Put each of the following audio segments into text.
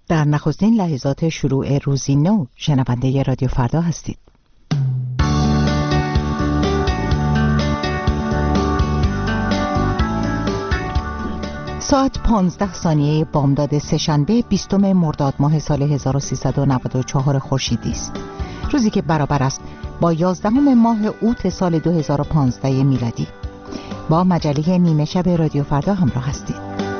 در نخستین لحظات شروع روزی نو شنونده رادیو فردا هستید. ساعت 15 بامداد سه‌شنبه 20 مرداد ماه سال 1394 خورشیدی است. روزی که برابر است با 11 ماه اوت سال 2015 میلادی. با مجله نیمه شب رادیو فردا همراه هستید.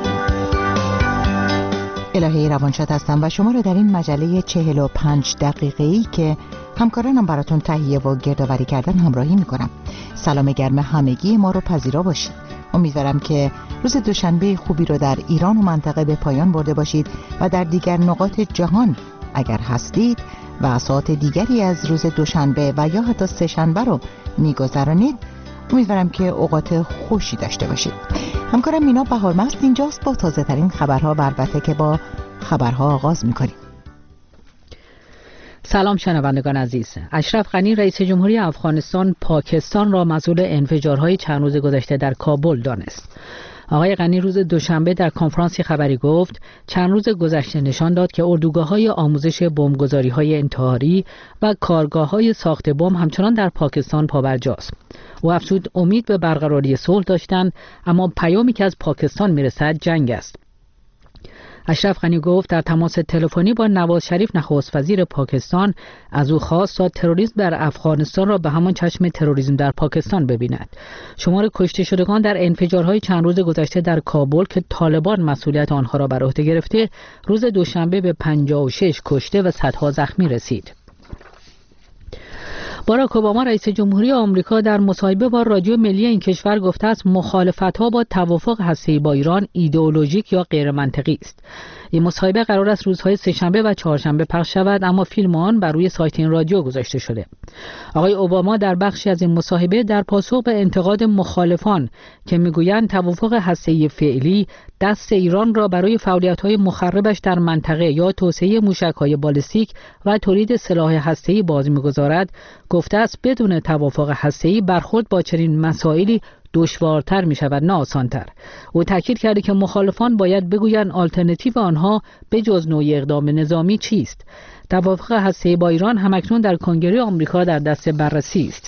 الهه روانشاد هستم و شما را در این مجله 45 دقیقه‌ای که همکارانم براتون تهیه و گردآوری کردن همراهی میکنم. سلام گرم همگی ما رو پذیرا باشید. امیدوارم که روز دوشنبه خوبی رو در ایران و منطقه به پایان برده باشید و در دیگر نقاط جهان اگر هستید و ساعت دیگری از روز دوشنبه و یا حتی سه‌شنبه رو میگذرانید، امیدوارم که اوقات خوشی داشته باشید. همکارم مینا بهارمست اینجاست با تازه ترین خبرها و البته که با خبرها آغاز میکنیم. سلام شنوندگان عزیز. اشرف غنی رئیس جمهوری افغانستان پاکستان را مسئول انفجارهای چند روز گذشته در کابل دانست. آقای غنی روز دوشنبه در کنفرانسی خبری گفت چند روز گذشته نشان داد که اردوگاه‌های آموزش بمبگذاری‌های انتحاری و کارگاه‌های ساخت بمب همچنان در پاکستان پابرجاست. او افزود امید به برقراری صلح داشتند، اما پیامی که از پاکستان میرسد جنگ است. اشرف غنی گفت در تماس تلفنی با نواز شریف نخست وزیر پاکستان از او خواست تا تروریسم در افغانستان را به همان چشم تروریسم در پاکستان ببیند. شمار کشته شدگان در انفجارهای چند روز گذشته در کابل که طالبان مسئولیت آنها را بر عهده گرفته، روز دوشنبه به 56 کشته و صدها زخمی رسید. باراک اوباما رئیس جمهوری آمریکا در مصاحبه با رادیو ملی این کشور گفته است مخالفت‌ها با توافق هسته‌ای با ایران ایدئولوژیک یا غیر منطقی است. این مصاحبه قرار است روزهای سه‌شنبه و چهارشنبه پخش شود، اما فیلم آن بر روی سایت این رادیو گذاشته شده. آقای اوباما در بخشی از این مصاحبه در پاسخ به انتقاد مخالفان که میگویند توافق هسته‌ای فعلی دست ایران را برای فعالیت‌های مخربش در منطقه یا توسعه موشک‌های بالستیک و تولید سلاح هسته‌ای باز می‌گذارد، گفته است بدون توافق هسته‌ای برخورد با چنین مسائلی دشوارتر می شود نه آسانتر. او تاکید کرده که مخالفان باید بگویند آلترناتیو آنها به جز نوعی اقدام نظامی چیست. توافق هسته‌ای با ایران همکنون در کنگره آمریکا در دست بررسی است.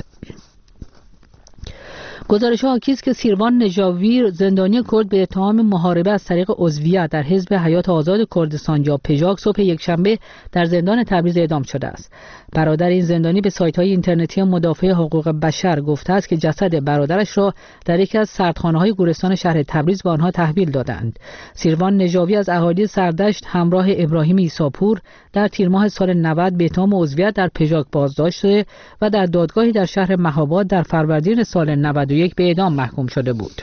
گزارش ها حاکی است که سیروان نژاوی زندانی کرد به اتهام محاربه از طریق عضویت در حزب حیات آزاد کردستان یا پژاک صبح یکشنبه در زندان تبریز اعدام شده است. برادر این زندانی به سایت‌های اینترنتی مدافع حقوق بشر گفته است که جسد برادرش را در یکی از سردخانه‌های گورستان شهر تبریز به آنها تحویل دادند. سیروان نژاوی از اهالی سردشت همراه ابراهیم عیساپور در تیر ماه سال 90 به اتهام عضویت در پژاک بازداشت شده و در دادگاهی در شهر مهاباد در فروردین سال 91 به اعدام محکوم شده بود.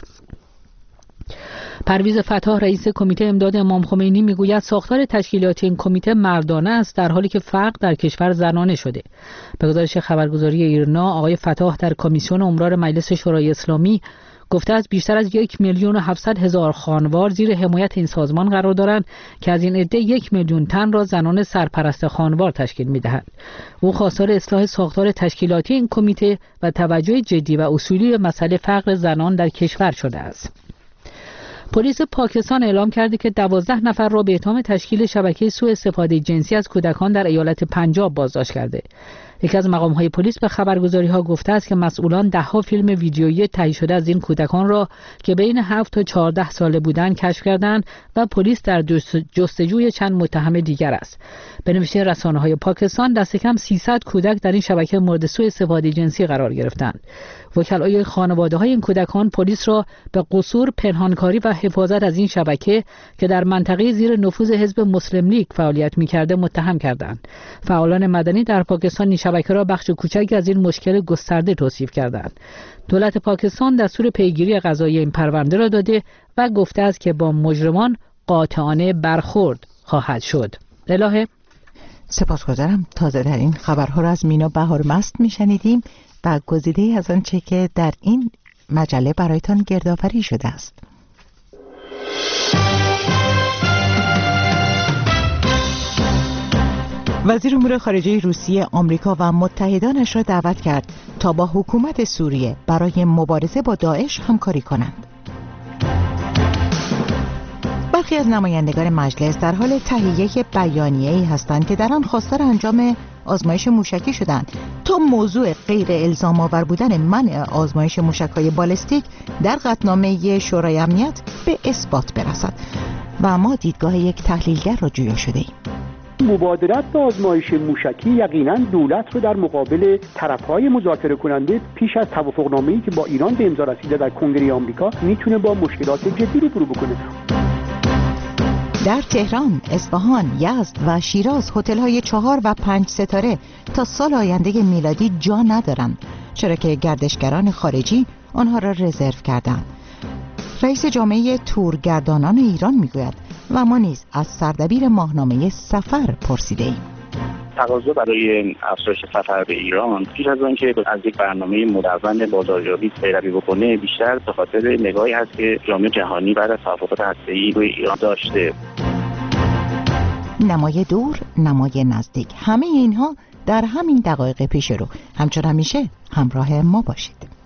پرویز فتاح رئیس کمیته امداد امام خمینی میگوید ساختار تشکیلاتی این کمیته مردانه است در حالی که فقر در کشور زنانه شده. به گزارش خبرگزاری ایرنا آقای فتاح در کمیسیون امرار مجلس شورای اسلامی گفته است بیشتر از 1,700,000 خانوار زیر حمایت این سازمان قرار دارند که از این عده 1,000,000 تن را زنان سرپرست خانوار تشکیل می‌دهند. او خواستار اصلاح ساختار تشکیلاتی این کمیته و توجه جدی و اصولی به مسئله فقر زنان در کشور شده است. پلیس پاکستان اعلام کرده که 12 نفر را به اتهام تشکیل شبکه سوء استفاده جنسی از کودکان در ایالت پنجاب بازداشت کرده. یکی از مقام‌های پلیس به خبرگزاری‌ها گفته است که مسئولان 10 فیلم ویدیویی تهیه شده از این کودکان را که بین 7 تا 14 ساله بودند کشف کردند و پلیس در جستجوی چند متهم دیگر است. به نوشته رسانه‌های پاکستان دست کم 300 کودک در این شبکه مورد سوء استفاده جنسی قرار گرفتند. وکلای خانواده‌های این کودکان پلیس را به قصور، پنهانکاری و حفاظت از این شبکه که در منطقه زیر نفوذ حزب مسلم لیگ فعالیت می‌کرده متهم کردند. فعالان مدنی در پاکستان این شبکه را بخش کوچکی از این مشکل گسترده توصیف کردند. دولت پاکستان دستور پیگیری قضایی این پرونده را داده و گفته است که با مجرمان قاطعانه برخورد خواهد شد. الهه سپاسگزارم. تازه در این خبرها را از مینا بهارمست میشنیدیم و گزیده‌ای از آنچه که در این مجله برایتان گردآوری شده است. وزیر امور خارجه روسیه آمریکا و متحدانش را دعوت کرد تا با حکومت سوریه برای مبارزه با داعش همکاری کنند. برخی از نمایندگان مجلس در حال تهیه بیانیه‌ای هستند که در آن خواستار انجام آزمایش موشکی شدند تا موضوع غیر الزام آور بودن منع آزمایش موشک‌های بالستیک در قطعنامه شورای امنیت به اثبات برسد. و اما دیدگاه یک تحلیلگر را جویا شده ایم. مبادرت به آزمایش موشکی یقینا دولت رو در مقابل طرف‌های مذاکره کننده پیش از توافقنامه‌ای که با ایران به امضا رسیده در کنگره آمریکا میتونه با مشکلات جدی روبرو بکنه. در تهران، اصفهان، یزد و شیراز هتل‌های 4 و 5 ستاره تا سال آینده میلادی جا ندارند، چرا که گردشگران خارجی آنها را رزرو کردند. رئیس جامعه تورگردانان ایران میگوید و ما نیز از سردبیر ماهنامه سفر پرسیده ایم. تقاضا برای افزایش سفر به ایران پیش از آن که از یک برنامه مدون بازاریابی پیروی بکنه بیشتر به خاطر نگاهی هست که جامعه جهانی بعد از توافقات هسته‌ای روی ایران داشته. نمای دور، نمای نزدیک، همه اینها در همین دقایق پیش رو. همچون همیشه همراه ما باشید.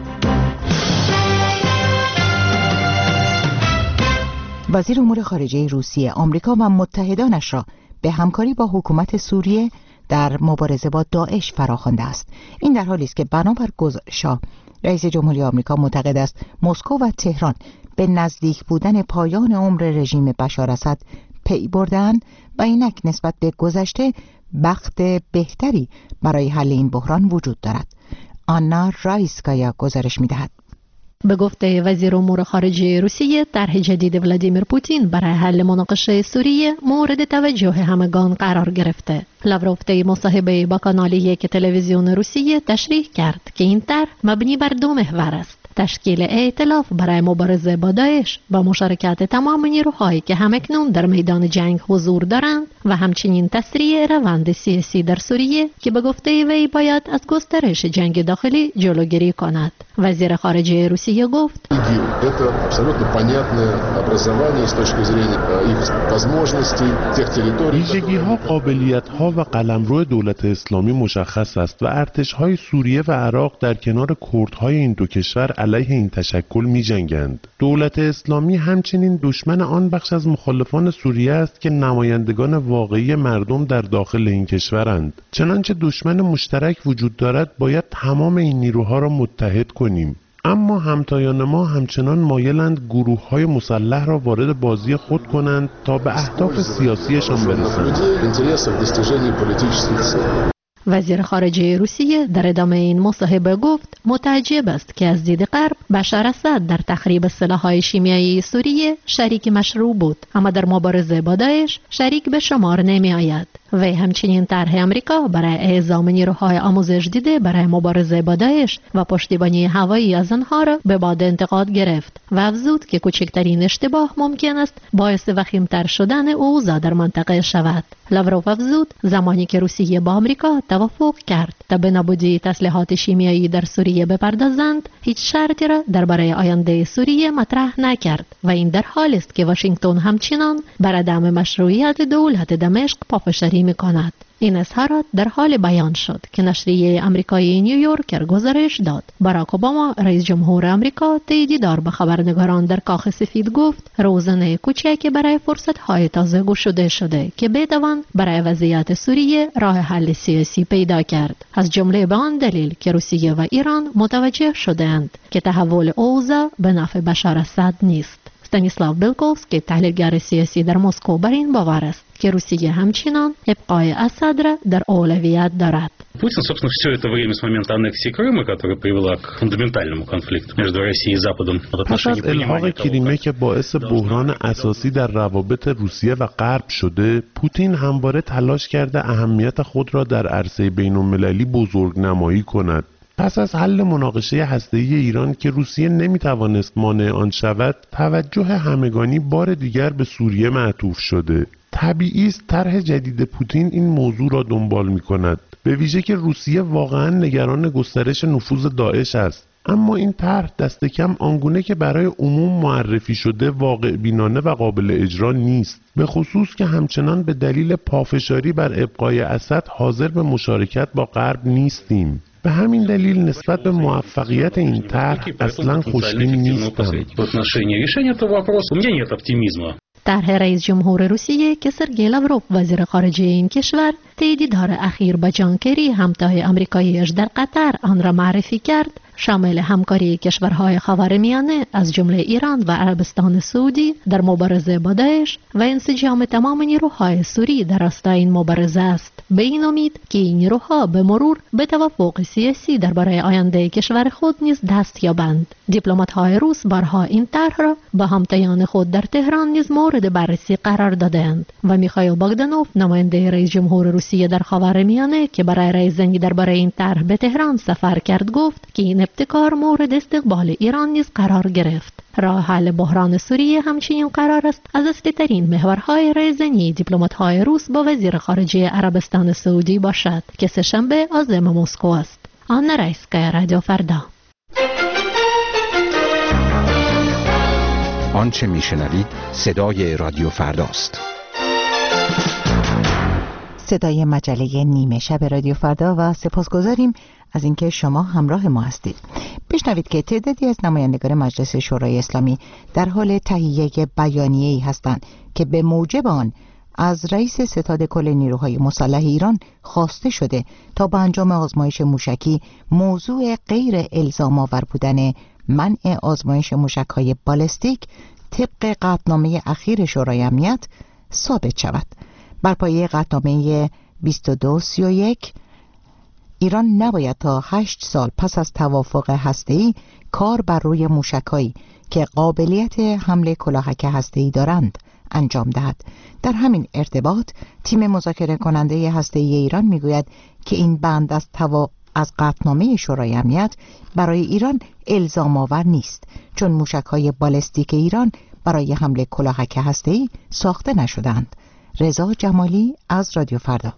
وزیر امور خارجه روسیه آمریکا و متحدانش را به همکاری با حکومت سوریه در مبارزه با داعش فراخوانده است. این در حالی است که بنابر گزارش‌ها رئیس جمهوری آمریکا معتقد است مسکو و تهران به نزدیک بودن پایان عمر رژیم بشار اسد پی بردند و اینک نسبت به گذشته بخت بهتری برای حل این بحران وجود دارد. آنا رایسکایا گزارش می‌دهد. به گفته وزیر امور خارجه روسیه، طرح جدید ولادیمیر پوتین برای حل مناقشه سوریه مورد توجه همگان قرار گرفته. لاوروف طی مصاحبه با کانال یک تلویزیون روسیه تشریح کرد که این طرح مبنی بر 2 محور است: تشکیل ائتلاف برای مبارزه با داعش با مشارکت تمام نیروهایی که همکنون در میدان جنگ حضور دارند و همچنین تسریع روند سیاسی در سوریه که به گفته وی باید از گسترش جنگ داخلی جلوگیری کند. وزیر خارجه روسیه گفت: ویژگی‌ها، قابلیت‌ها و قلمرو دولت اسلامی مشخص است و ارتش‌های سوریه و عراق در کنار کردهای این دو کشور علیه این تشکل می‌جنگند. دولت اسلامی همچنین دشمن آن بخش از مخالفان سوریه است که نمایندگان واقعی مردم در داخل این کشورند. چنانچه دشمن مشترک وجود دارد، باید تمام این نیروها را متحد کنیم. اما همتایان ما همچنان مایلند گروه‌های مسلح را وارد بازی خود کنند تا به اهداف سیاسیشان برسند. وزیر خارجه روسیه در ادامه این مصاحبه گفت متعجب است که از دید غرب بشار اسد در تخریب سلاح‌های شیمیایی سوریه شریک مشروع بود، اما در مبارزه با داعش شریک به شمار نمی آید. وی همچنین طرح آمریکا برای اعزام نیروهای آموزش دیده برای مبارزه با داعش و پشتیبانی هوایی از آنها را به باد انتقاد گرفت و افزود که کوچکترین اشتباه ممکن است باعث وخیم‌تر شدن اوضاع در منطقه شود. لاوروف افزود زمانی که روسیه با آمریکا توافق کرد تا به نابودی تسلیحات شیمیایی در سوریه بپردازند، هیچ شرطی را درباره آینده سوریه مطرح نکرد و این در حالی است که واشنگتن همچنان بر عدم مشروعیت دولت دمشق پافشاری می‌کند. این اظهارات در حال بیان شد که نشریه آمریکایی نیویورکر گزارش داد باراک اوباما رئیس جمهور آمریکا طی دیدار با خبرنگاران در کاخ سفید گفت روزنه کوچکی برای فرصت‌های تازه گشوده شده که بتوان برای وضعیت سوریه راه حل سیاسی پیدا کرد، از جمله به آن دلیل که روسیه و ایران متوجه شده‌اند که تحول اوضاع به نفع بشار اسد نیست. استانیسلاو بیلکوفسکی تحلیلگر سیاسی در مسکو بر این باور است که روسیه همچنان ابقای اسد را در اولویت دارد. Путин, собственно, все это время с момента аннексии Крыма, которая привела к фундаментальному конфликту между Россией и Западом. پس از الحاق کریمه که باعث بحران اساسی در روابط روسیه و غرب شده، پوتین همواره تلاش کرده اهمیت خود را در عرصه بین‌المللی بزرگنمایی کند. پس از حل مناقشه هسته‌ای ایران که روسیه نمیتوانست مانع آن شود، توجه همگانی بار دیگر به سوریه معطوف شده. طبیعی است طرح جدید پوتین این موضوع را دنبال می‌کند، به ویژه که روسیه واقعاً نگران گسترش نفوذ داعش است. اما این طرح دست کم آنگونه که برای عموم معرفی شده واقع بینانه و قابل اجرا نیست، به خصوص که همچنان به دلیل پافشاری بر ابقای اسد حاضر به مشارکت با غرب نیستیم. به همین دلیل نسبت به موفقیت این طرح اصلاً خوشبین نیستم. طرح رئیس جمهور روسیه که سرگئی لاوروف وزیر خارجه این کشور طی دیدار اخیر با جان کری همتای آمریکاییش در قطر آن را معرفی کرد، شامل همکاری کشورهای خاورمیانه از جمله ایران و عربستان سعودی در مبارزه با داعش و انسجام تمام نیروهای سوری در راستای این مبارزه است. به این امید که این نیروها به مرور به توافق سیاسی درباره آینده کشور خود نیز دست یابند. دیپلمات‌های روس بارها این طرح را با همتایان خود در تهران نیز مورد بررسی قرار دادند و میخائیل باگدانوف نماینده رئیس جمهور روسیه در خاورمیانه که برای رایزنی درباره این طرح به تهران سفر کرد گفت که این ابتکار مورد استقبال ایران نیز قرار گرفت. راه حل بحران سوریه همچنین قرار است از اصلی‌ترین محورهای رایزنی دیپلمات‌های روس با وزیر خارجه عربستان سعودی باشد که سه‌شنبه عازم مسکو است. آن رایسکا، رادیو فردا. آنچه میشنوید صدای رادیو فرداست. صدای مجله نیمه شب رادیو فردا و سپاسگزاریم از اینکه شما همراه ما هستید. بشنوید که تعدادی از نمایندگان مجلس شورای اسلامی در حال تهیه بیانیه‌ای هستند که به موجب آن از رئیس ستاد کل نیروهای مسلح ایران خواسته شده تا با انجام آزمایش موشکی موضوع غیر الزام آور بودن منع آزمایش موشک‌های بالستیک طبق قطعنامه اخیر شورای امنیت ثابت شود. بر پایه قطعنامه 2231 ایران نباید تا 8 سال پس از توافق هسته‌ای کار بر روی موشک‌هایی که قابلیت حمل کلاهک هسته‌ای دارند انجام دهد. در همین ارتباط تیم مذاکره کننده هسته‌ای ایران میگوید که این بند از قطعنامه شورای امنیت برای ایران الزام آور نیست، چون موشک‌های بالستیک ایران برای حمل کلاهک هسته‌ای ساخته نشدند. رضا جمالی از رادیو فردا.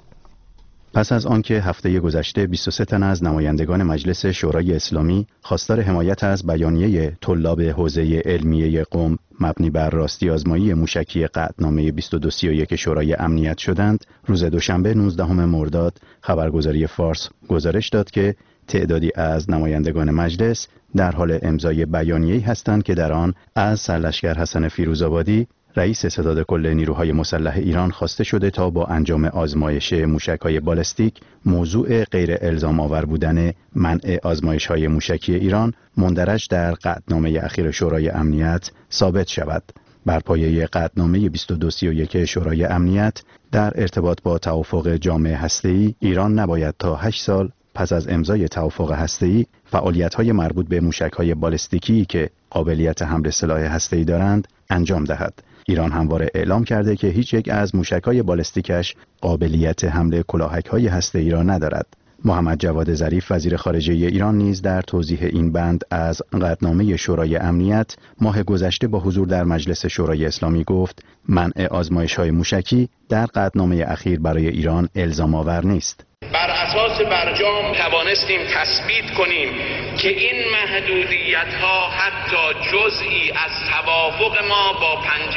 پس از آنکه هفته گذشته 23 تن از نمایندگان مجلس شورای اسلامی خواستار حمایت از بیانیه طلاب حوزه علمیه قم مبنی بر راستی آزمایی موشکی قطعنامه 2231 شورای امنیت شدند، روز دوشنبه 19 مرداد خبرگزاری فارس گزارش داد که تعدادی از نمایندگان مجلس در حال امضای بیانیه‌ای هستند که در آن از سرلشکر حسن فیروزآبادی رئیس ستاد کل نیروهای مسلح ایران خواسته شده تا با انجام آزمایش موشک‌های بالستیک موضوع غیر الزام آور بودن منع آزمایش‌های موشکی ایران مندرج در قطعنامه اخیر شورای امنیت ثابت شود. بر پایه قطعنامه 2231 شورای امنیت در ارتباط با توافق جامع هسته‌ای ایران نباید تا 8 سال پس از امضای توافق هسته‌ای فعالیت‌های مربوط به موشک‌های بالستیکی که قابلیت حمل سلاح هسته‌ای دارند انجام دهد. ایران همواره اعلام کرده که هیچ یک از موشک‌های بالستیکش قابلیت حمل کلاهک‌های هسته‌ای را ندارد. محمد جواد ظریف وزیر خارجه ایران نیز در توضیح این بند از قطعنامه شورای امنیت ماه گذشته با حضور در مجلس شورای اسلامی گفت منع آزمایش‌های موشکی در قطعنامه اخیر برای ایران الزام آور نیست. بر اساس برجام توانستیم تثبیت کنیم که این محدودیت‌ها حتی جزئی از توافق ما با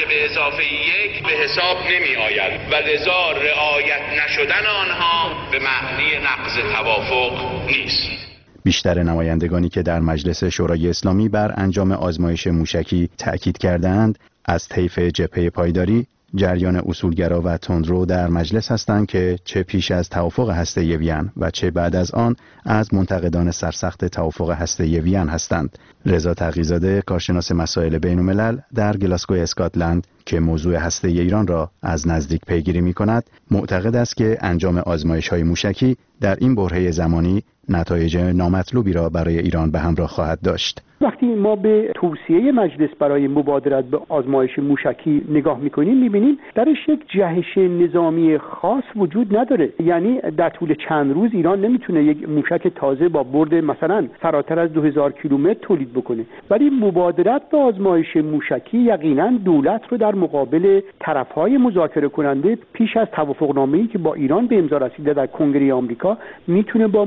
5+1 به حساب نمی آید و لذا رعایت نشدن آنها به معنی نقض توافق نیست. بیشتر نمایندگانی که در مجلس شورای اسلامی بر انجام آزمایش موشکی تأکید کردند از طیف جبهه پایداری، جریان اصولگرا و تندرو در مجلس هستند که چه پیش از توافق هسته‌ای وین و چه بعد از آن از منتقدان سرسخت توافق هسته‌ای وین هستند. رضا تقی‌زاده کارشناس مسائل بین‌الملل در گلاسگو اسکاتلند که موضوع هسته‌ای ایران را از نزدیک پیگیری می‌کند، معتقد است که انجام آزمایش‌های موشکی در این برهه زمانی نتایج نامطلوبی را برای ایران به همراه خواهد داشت. وقتی ما به توصیه مجلس برای مبادرت به آزمایش موشکی نگاه میکنیم میبینیم درش یک جهش نظامی خاص وجود نداره. یعنی در طول چند روز ایران نمیتونه یک موشک تازه با برد مثلا فراتر از 2000 کیلومتر تولید بکنه، ولی مبادرت به آزمایش موشکی یقینا دولت رو در مقابل طرفهای مذاکره کننده پیش از توافقنامه‌ای که با ایران به امضا رسیده در کنگره آمریکا میتونه با مشکلات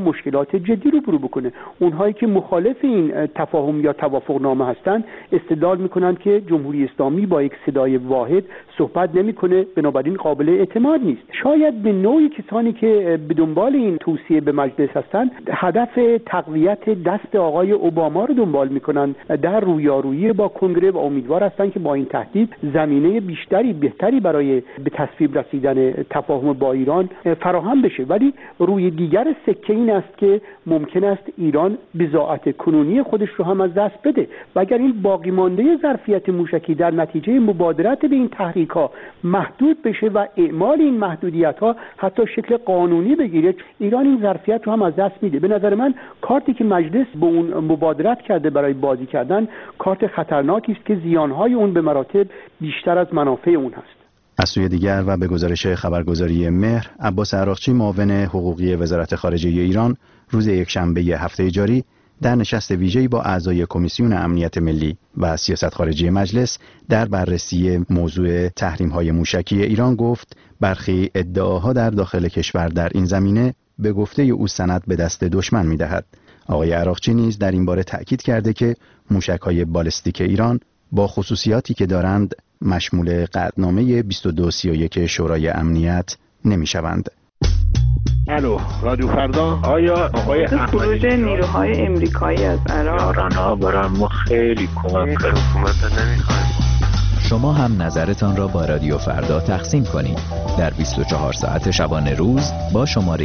مشکلات جدی روبرو بکنه. اونهایی که مخالف این تفاهم یا توافقنامه هستند استدلال میکنن که جمهوری اسلامی با یک صدای واحد صحبت نمیکنه، بنابراین قابل اعتماد نیست. شاید به نوعی کسانی که به دنبال این توصیه به مجلس هستند هدف تقویت دست آقای اوباما رو دنبال میکنن در رویارویی با کنگره و امیدوار هستند که با این تهدید زمینه بهتری برای به تصویب رسیدن تفاهم با ایران فراهم بشه. ولی روی دیگر سکه این است که ممکن است ایران بضاعت کنونی خودش رو هم از دست بده و اگر این باقی مانده ظرفیت موشکی در نتیجه مبادرت به این تحریک‌ها محدود بشه و اعمال این محدودیت‌ها حتی شکل قانونی بگیره، ایران این ظرفیت رو هم از دست میده. به نظر من کارتی که مجلس به اون مبادرت کرده برای بازی کردن کارت خطرناکی است که زیان‌های اون به مراتب بیشتر از منافع اون هست. از سوی دیگر و به گزارش خبرگزاری مهر، عباس عراقچی معاون حقوقی وزارت خارجه ایران روز یکشنبه هفته جاری در نشست ویژه‌ای با اعضای کمیسیون امنیت ملی و سیاست خارجی مجلس در بررسی موضوع تحریم‌های موشکی ایران گفت برخی ادعاها در داخل کشور در این زمینه به گفته او سند به دست دشمن می‌دهد. آقای عراقچی نیز در این باره تأکید کرده که موشک‌های بالستیک ایران با خصوصیاتی که دارند مشمول قطعنامه 2231 شورای امنیت نمی‌شوند. الو رادیو فردا. آیا آقای خروج نیروهای امریکایی از عراق یاران‌ها برای ما خیلی کمک کرد. حکومت نمی‌خوایم. شما هم نظرتان را با رادیو فردا تقسیم کنید در 24 ساعت شبانه روز با شماره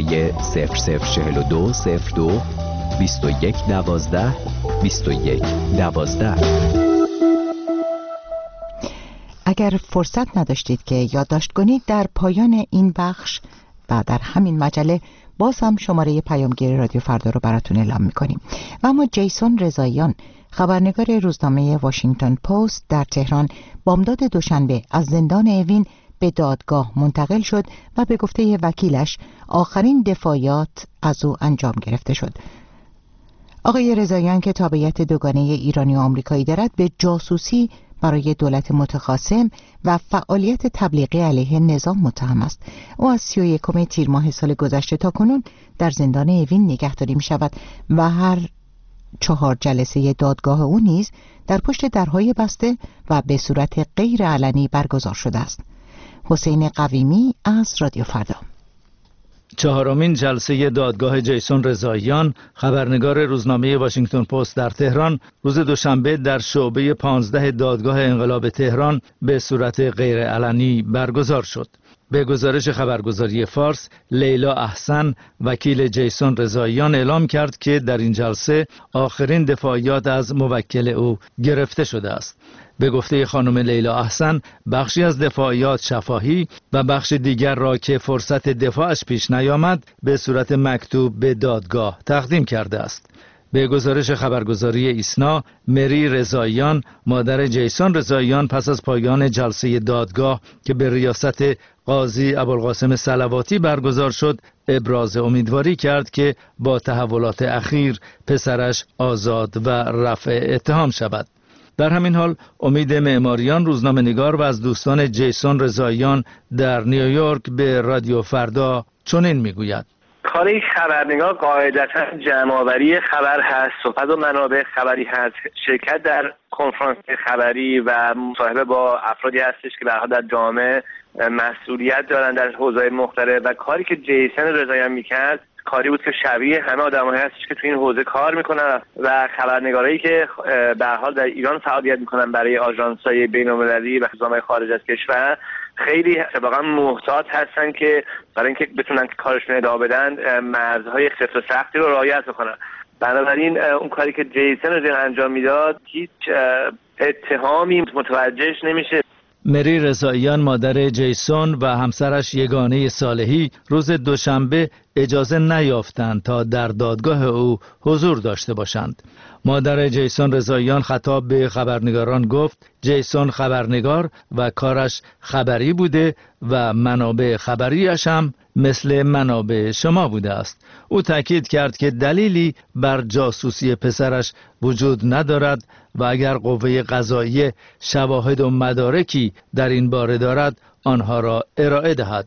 004202 2112 2112. اگر فرصت نداشتید که یادداشت کنید در پایان این بخش و در همین مجله باز هم شماره پیامگیر رادیو فردا رو براتون اعلام می‌کنیم. و اما جیسون رضاییان خبرنگار روزنامه واشنگتن پست در تهران بامداد دوشنبه از زندان اوین به دادگاه منتقل شد و به گفته وکیلش آخرین دفاعیات از او انجام گرفته شد. آقای رضاییان که تابعیت دوگانه ایرانی و آمریکایی دارد به جاسوسی برای دولت متخاصم و فعالیت تبلیغی علیه نظام متهم است. او از 31 تیر ماه سال گذشته تا کنون در زندان اوین نگهداری می شود و هر 4 جلسه دادگاه او نیز در پشت درهای بسته و به صورت غیر علنی برگزار شده است. حسین قویمی از رادیو فردا. 4مین جلسه دادگاه جیسون رضاییان خبرنگار روزنامه واشنگتن پست در تهران روز دوشنبه در شعبه 15 دادگاه انقلاب تهران به صورت غیر علنی برگزار شد. به گزارش خبرگزاری فارس، لیلا احسن وکیل جیسون رضاییان اعلام کرد که در این جلسه آخرین دفاعیات از موکل او گرفته شده است. به گفته خانم لیلا احسن بخشی از دفاعیات شفاهی و بخش دیگر را که فرصت دفاعش پیش نیامد به صورت مکتوب به دادگاه تقدیم کرده است. به گزارش خبرگزاری ایسنا، مری رضاییان مادر جیسون رضاییان پس از پایان جلسه دادگاه که به ریاست قاضی ابوالقاسم صلواتی برگزار شد ابراز امیدواری کرد که با تحولات اخیر پسرش آزاد و رفع اتهام شود. در همین حال امید معماریان روزنامه‌نگار و از دوستان جیسون رضاییان در نیویورک به رادیو فردا چنین میگوید: کار یک خبرنگار قاعدتا جمع‌آوری خبر هست، صحبت و منابع خبری هست، شرکت در کنفرانس خبری و مصاحبه با افرادی هستش که به هر حال در جامعه مسئولیت دارن در حوزه‌های مختلف و کاری که جیسون رضاییان میکرد کاری بود که شبیه همه آدمایی هستش که تو این حوزه کار میکنن و خبرنگارایی که به هر حال در ایران فعالیت میکنن برای آژانس‌های بین‌المللی و روزنامه‌های خارج از کشور خیلی واقعا محتاط هستن که برای اینکه بتونن که کارشون ادامه بدن مرزهای سفت و سختی رو رعایت بکنن. بنابراین اون کاری که جیسون رضاییان انجام میداد هیچ اتهامی متوجهش نمیشه. مری رضاییان مادر جیسون و همسرش یگانه صالحی روز دوشنبه اجازه نیافتند تا در دادگاه او حضور داشته باشند. مادر جیسون رضاییان خطاب به خبرنگاران گفت جیسون خبرنگار و کارش خبری بوده و منابع خبریش هم مثل منابع شما بوده است. او تاکید کرد که دلیلی بر جاسوسی پسرش وجود ندارد و اگر قوه قضاییه شواهد و مدارکی در این باره دارد آنها را ارائه دهد.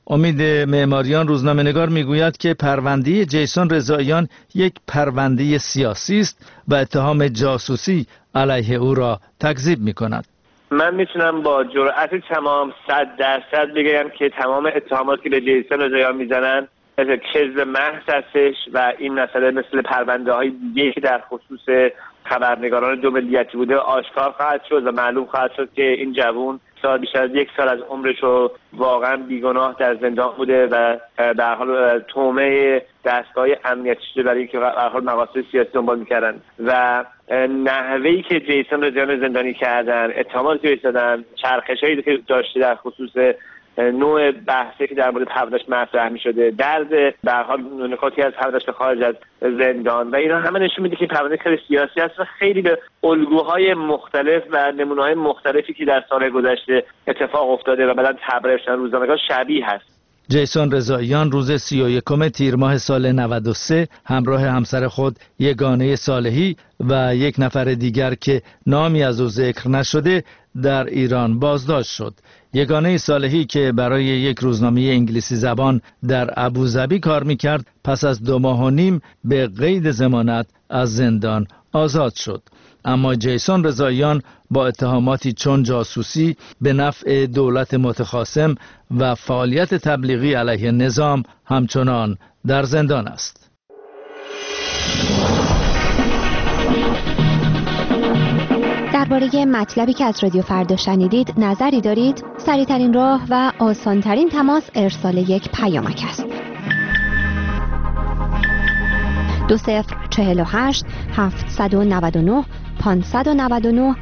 امید معماریان روزنامه‌نگار میگوید که پرونده جیسون رضاییان یک پرونده سیاسی است و اتهام جاسوسی علیه او را تکذیب می‌کند. من میتونم با جرأت تمام 100% بگم که تمام اتهاماتی که به جیسون رضاییان میزنن کذب محض هستش و این مسئله مثل پرونده های دیگه که در خصوص خبرنگاران دو ملیتی بوده آشکار خواهد شد و معلوم خواهد شد که این جوون بیشتر از 1 سال از عمرش رو واقعا بیگناه در زندان بوده و به هر حال تومه دستگاه امنیتی شده برای اینکه به هر حال مقاصد سیاسی دنبال می‌کردن و نحوهی که جیسون رضاییان زندانی کردن، اتهاماتی که دادن، چرخشایی که داشته در خصوص نوع بحثی که در مورد پروندهش مطرح می‌شده، درد به هر حال نکاتی از پروندهش به خارج از زندان و اینا همه نشون میده که پرونده خیلی سیاسی است و خیلی به الگوهای مختلف و نمونه‌های مختلفی که در سال گذشته اتفاق افتاده و بعداً تبرئه شدن روزنامه‌ها شبیه هست. جیسون رضاییان روز 31 تیر ماه سال 93 همراه همسر خود یگانه صالحی و یک نفر دیگر که نامی از او ذکر نشده در ایران بازداشت شد. یگانه صالحی که برای یک روزنامه انگلیسی زبان در ابوظبی کار میکرد پس از 2.5 ماه به قید ضمانت از زندان آزاد شد. اما جیسون رضاییان با اتهاماتی چون جاسوسی به نفع دولت متخاصم و فعالیت تبلیغی علیه نظام همچنان در زندان است. درباره مطلبی که از رادیو فردا شنیدید نظری دارید؟ سریع‌ترین راه و آسان‌ترین تماس ارسال یک پیامک است. 2048 799 599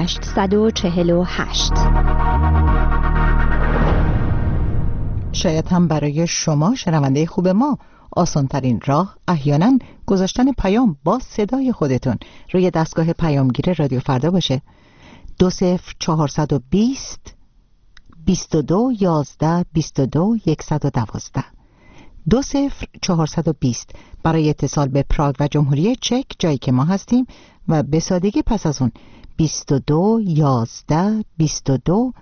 848. شاید هم برای شما شنونده خوب ما آسان‌ترین راه احیانا گذاشتن پیام با صدای خودتون روی دستگاه پیامگیر رادیو فردا باشه. 20420 22 11 22 112 20420 برای اتصال به پراگ و جمهوری چک جایی که ما هستیم و به سادگی پس از اون 22 11 22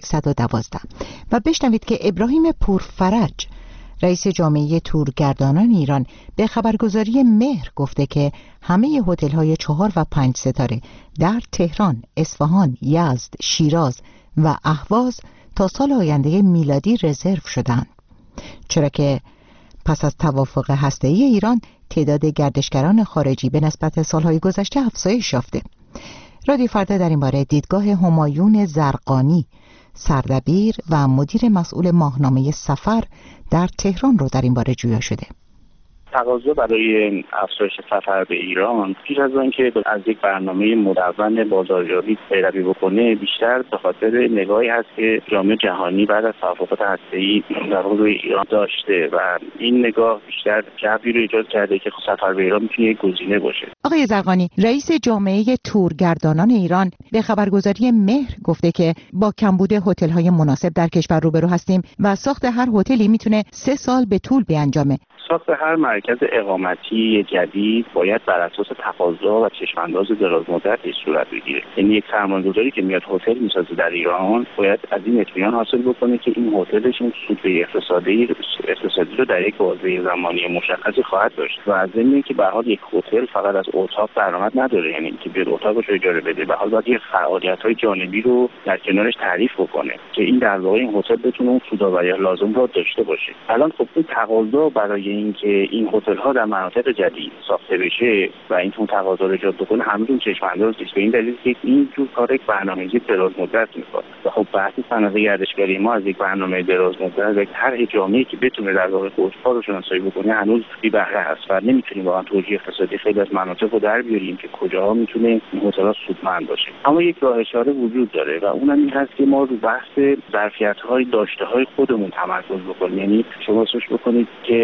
112 و بشنوید که ابراهیم پورفرج رئیس جامعه تورگردانان ایران به خبرگزاری مهر گفته که همه هتل‌های 4 و 5 ستاره در تهران، اصفهان، یزد، شیراز و اهواز تا سال آینده میلادی رزرو شدند، چرا که پس از توافق هسته‌ای ایران تعداد گردشگران خارجی به نسبت سالهای گذشته افزایش یافته. رادیو فردا در این باره دیدگاه همایون زرقانی، سردبیر و مدیر مسئول ماهنامه سفر در تهران رو در این باره جویا شده. تقاضا برای افزایش سفر به ایران پیش از آن که از یک برنامه مدون بازاریابی پیروی بکنه بیشتر به خاطر نگاهی هست که جامعه جهانی بعد از توافقات هسته‌ای در روی ایران داشته و این نگاه بیشتر جبری رو ایجاد کرده که سفر به ایران میتونه یک گزینه باشه. آقای زرقانی، رئیس جامعه تورگردانان ایران به خبرگزاری مهر گفته که با کمبود هتل‌های مناسب در کشور روبرو هستیم و ساخت هر هتلی میتونه 3 سال به طول بیانجامه. ساخت هر مرکز اقامتی جدید باید بر اساس تقاضا و چشم‌انداز دراز مدت صورت بگیره. یعنی یک سرمایه‌گذاری که میاد هتل میسازه در ایران باید از این اطمینان حاصل بکنه که این هتلش این سود اقتصادی رو در یک بازه زمانی مشخصی خواهد داشت و از ضمن اینکه به هر حال یک هتل فقط از اتاق درآمد نداره، یعنی اینکه بیاد اتاقش رو اجاره بده، به حال باید یک فعالیت‌های جانبی رو در کنارش تعریف بکنه که این در واقع این هتل بتونه اون سودآوری لازم رو داشته باشه. الان خب این تقاضا برای اینکه این هتل ها در مناطق جدید ساخته بشه و این تون تقاضا رو ایجاد بکنه همون چشم انداز نیست. به این دلیل که این جور کار یک برنامه‌ریزی دراز مدت می‌خواد و خب بحث صنعت گردشگری ما از یک برنامه دراز مدت و هر جامعه‌ای که بتونه در واقع خودکار رو شناسایی بکنه هنوز بی بهره هست و نمی‌تونیم واقعا توجیه اقتصادی خیلی از مناطق رو در بیاریم که کجاها میتونه این هتل‌ها سودمند باشه. اما یک راه اشاره وجود داره و اونم این هست که ما رو بحث ظرفیت‌های داشته‌های خودمون تمرکز بکنیم. یعنی شما سوچ بکنید که به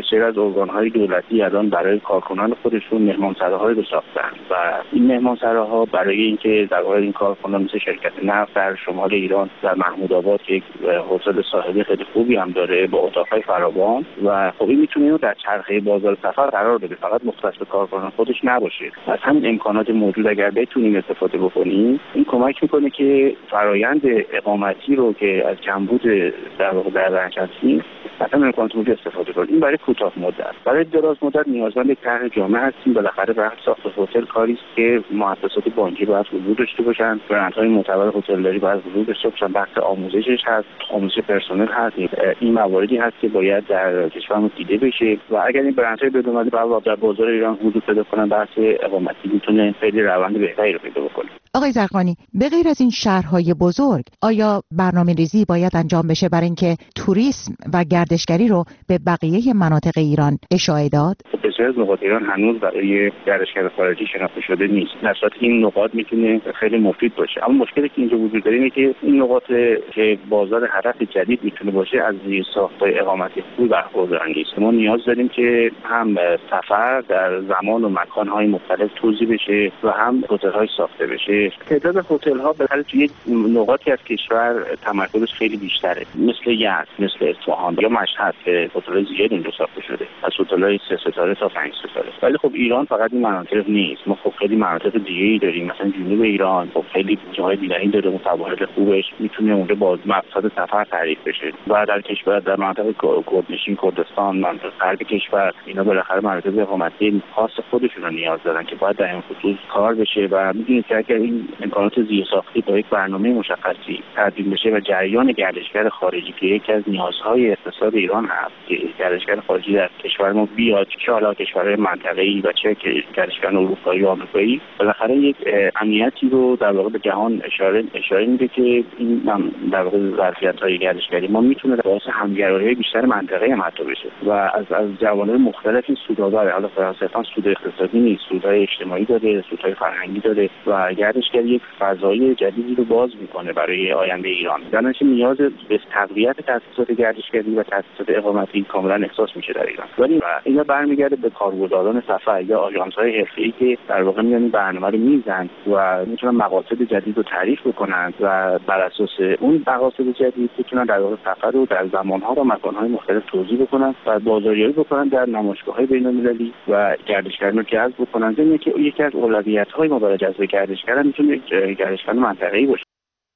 بسیار از ارگان‌های دولتی الان برای کارکنان خودشون مهمانسراهای رو ساختن و این مهمانسراها برای اینکه در واقع این کارکنان مثل شرکت نفت در شمال ایران در محمودآباد که یک هتل صاحبی خیلی خوبی هم داره با اتاق‌های فراوان و خب این میتونه اینو در چرخه بازار سفر قرار بده، فقط مختص به کارکنان خودش نباشه. از همین امکانات موجود اگر بتونیم استفاده بکنیم این کمک میکنه که فرایند اقامتی رو که از کمبود در واقع در رنج هستیم مثلا امکانات موجود استفاده کنیم. این برای کوتاه مدت. برای دراز مدت نیازمند یک طرح جامع هستیم. بالاخره بحث ساخت هتل کاری است که مؤسسات بانکی باید حضور داشته باشن، برندهای معتبر هتلداری باید حضور داشته باشن، بحث آموزشش هست، آموزش پرسنل هست. این مواردی هست که باید در کشورمون دیده بشه و اگر این برندهای بدونمالی در بازار ایران حضور پیدا کنن بحث اقامتی میتونه خیلی روند بهتری رو پیدا بکنه. آقای زرقانی، به غیر از این شهرهای بزرگ آیا برنامه‌ریزی باید انجام بشه برای اینکه توریسم و گردشگری رو به بقیه مناطق ایران اشاعه داد؟ بسیار از نقاط ایران هنوز برای گردشگر خارجی شناخته شده نیست. در صورت این نقاط میتونه خیلی مفید باشه. اما مشکلی که اینجا وجود داره اینه که این نقاط که بازار هدف جدید میتونه باشه از زیرساخت‌های اقامتی خوب برخوردار نیست. ما نیاز داریم که هم سفر در زمان و مکان‌های مختلف توزیع بشه و هم هتل‌های ساخته بشه. تعداد هتل‌ها بالاخره توی نقاطی از کشور تمرکزش خیلی بیشتره، مثل یزد، مثل اصفهان یا مشهد که هتل زیادی اونجا ساخته شده، از هتل‌های 3 ستاره تا 5 ستاره. ولی خب ایران فقط این مناطق نیست. ما خب خیلی مناطق دیگه‌ای داریم، مثلا جنوب ایران خب خیلی جاهای دیدنی داره، متواضع خوبش میتونه اونجا با مقصد سفر تعریف بشه. و در کشور در مناطق کردنشین، کردستان، مناطق غرب کشور اینا بالاخره مناطق اقامتی خاص خودشون رو نیاز دارن که باید در این خصوص کار بشه و می‌دونید که اگر این امکانات زیرساختی با یک برنامه مشخصی تدوین بشه و جریان گردشگر خارجی که یکی از نیازهای اقتصاد ایران هست که گردشگر خارجی در کشور ما بیاد، چه حالا کشورهای منطقه‌ای و چه گردشگران اروپایی و آمریکایی، بالاخره یک امنیتی رو در واقع به جهان اشاره میده که این در واقع ظرفیت‌های گردشگری ما میتونه باعث همگرایی بیشتر منطقه‌ای هم حتی بشه و از جوانب مختلف این سودا داره. حالا صرفاً سود اقتصادی نیست، سودهای اجتماعی داره، سودهای فرهنگی داره و گردشگری یک فضای جدیدی رو باز میکنه برای آینده ایران. در نتیجه نیاز به تقویت تأسیسات گردشگری و تأسیسات اقامتی کاملا احساس میشه در ایران. ولی اینا برمیگرده به کارگزاران سفر یا آژانس‌های حرفه‌ای که در واقع میان برنامه رو میزنن و میتونن مقاصد جدید رو تعریف بکنن و بر اساس اون مقاصد جدید میتونن در واقع سفر رو در زمان‌ها و مکان‌های مختلف توزیع بکنن و بازاریابی بکنن در نمایشگاه‌های بین‌المللی و گردشگران رو جذب بکنن. زمینه که یکی از اولویت‌های ما برای جذب گردشگران میتونه گردشگران منطقه‌ای باشه.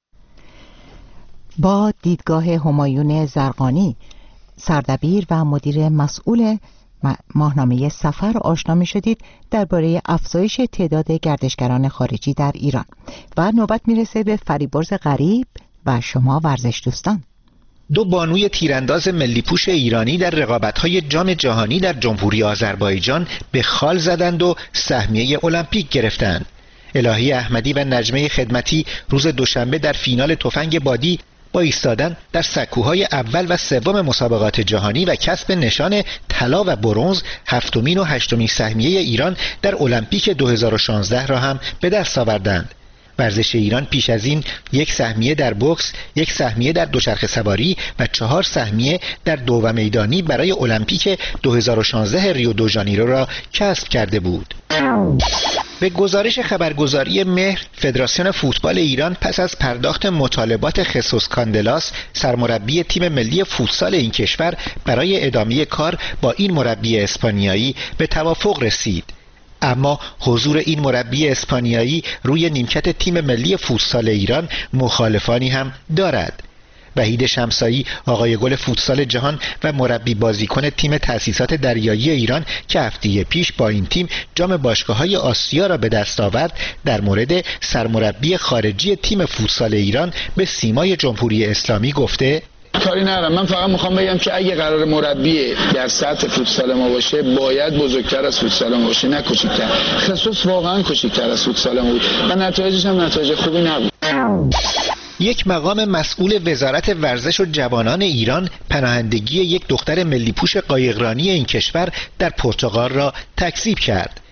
با دیدگاه همایون زرقانی، سردبیر و مدیر مسئول ماهنامه سفر آشنا می شدید درباره افزایش تعداد گردشگران خارجی در ایران. و نوبت میرسه به فریبرز غریب و شما ورزش دوستان. دو بانوی تیرانداز ملی پوش ایرانی در رقابت‌های جام جهانی در جمهوری آذربایجان به خال زدند و سهمیه المپیک گرفتند. الهی احمدی و نجمه خدمتی روز دوشنبه در فینال تفنگ بادی با ایستادن در سکوهای اول و سوم مسابقات جهانی و کسب نشان طلا و برنز هفتمین و هشتمین سهمیه ایران در المپیک 2016 را هم به دست آوردند. ورزش ایران پیش از این 1 سهمیه در بوکس، 1 سهمیه در دوچرخه سواری و 4 سهمیه در دو میدانی برای المپیک 2016 ریو دو ژانیرو را کسب کرده بود. به گزارش خبرگزاری مهر، فدراسیون فوتبال ایران پس از پرداخت مطالبات خصوص کاندلاس، سرمربی تیم ملی فوتسال این کشور، برای ادامه کار با این مربی اسپانیایی به توافق رسید. اما حضور این مربی اسپانیایی روی نیمکت تیم ملی فوتسال ایران مخالفانی هم دارد. وحید شمسایی، آقای گل فوتسال جهان و مربی بازیکن تیم تأسیسات دریایی ایران که هفته پیش با این تیم جام باشگاه‌های آسیا را به دست آورد، در مورد سرمربی خارجی تیم فوتسال ایران به سیمای جمهوری اسلامی گفته: کاری ندارم، من فقط میخوام بگم که اگه قرار مربی در سطح فوتسال ما باشه باید بزرگتر از فوتسال ما باشه، نه کوچیک‌تر. خصوص واقعا کوچیک‌تر از فوتسال ما بود و نتایجش هم نتایج خوبی نبود. یک مقام مسئول وزارت ورزش و جوانان ایران پناهندگی یک دختر ملی پوش قایقرانی این کشور در پرتغال را تکذیب کرد.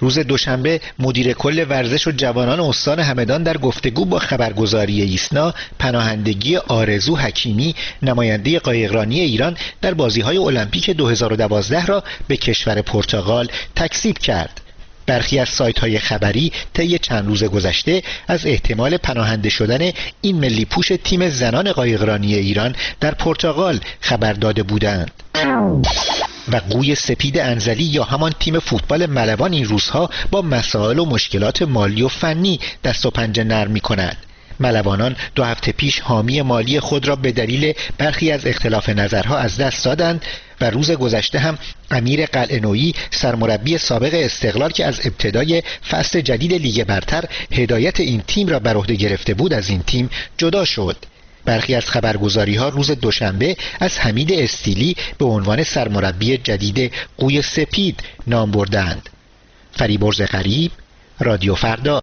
روز دوشنبه مدیر کل ورزش و جوانان استان همدان در گفتگو با خبرگزاری ایسنا پناهندگی آرزو حکیمی نماینده قایقرانی ایران در بازی‌های المپیک 2012 را به کشور پرتغال تکذیب کرد. برخی از سایت‌های خبری طی چند روز گذشته از احتمال پناهنده شدن این ملی پوش تیم زنان قایقرانی ایران در پرتغال خبر داده بودند. و قوی سپید انزلی یا همان تیم فوتبال ملوان این روزها با مسائل و مشکلات مالی و فنی دست و پنجه نرم می‌کند. ملوانان 2 هفته پیش حامی مالی خود را به دلیل برخی از اختلاف نظرها از دست دادند و روز گذشته هم امیر قلعه‌نویی سرمربی سابق استقلال که از ابتدای فصل جدید لیگ برتر هدایت این تیم را بر عهده گرفته بود از این تیم جدا شد. برخی از خبرگزاری‌ها روز دوشنبه از حمید استیلی به عنوان سرمربی جدید قوی سپید نام بردند. فریبرز غریب، رادیو فردا.